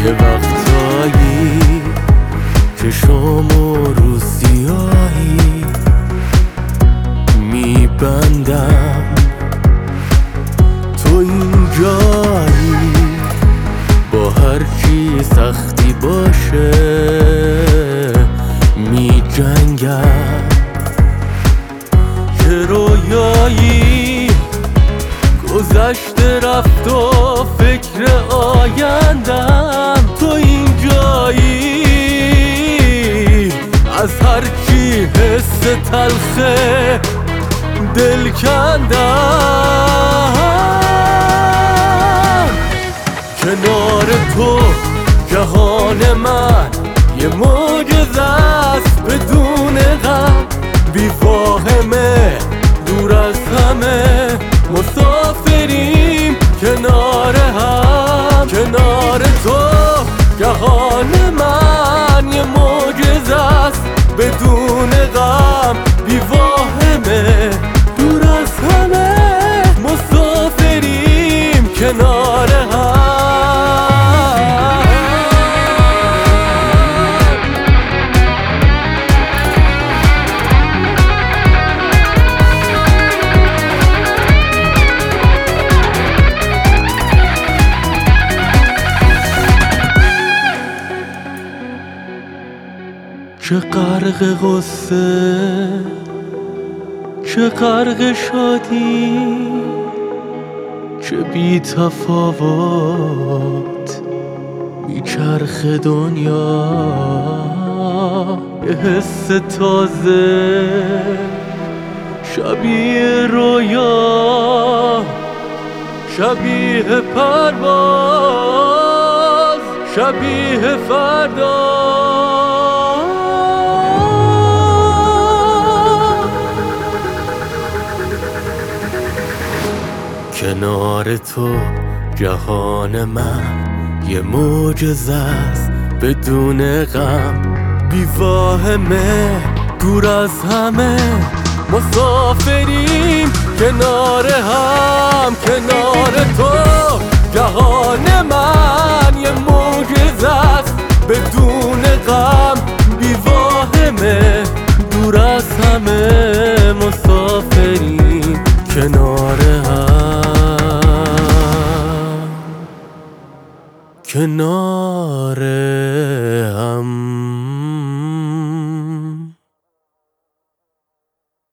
یه وقتایی چشامو رو سیاهی میبندم، تو اینجایی با هرچی سختی باشه میجنگم. چه رویایی گذشته رفت و فکر آیندم، تو اینجایی از هرچی حس تلخه دل کندم. کنار تو جهان من یه معجزه است بدون غم، بی واهمه دور از همه مسافریم کنار هم. کنار تو جهان من یه معجزه است بدون غم، بی واهمه دور از همه مسافریم کنار هم. چه غرق غصه، چه غرق شادی، چه بی تفاوت میچرخ دنیا. یه حس تازه شبیه رویا، شبیه پرواز، شبیه فردا. کنار تو جهان من یه معجزه است بدون غم، بی واهمه دور از همه مسافریم کنار هم. کنار تو جهان من یه معجزه است بدون غم، بی واهمه دور از همه مسافریم کنار هم. کنار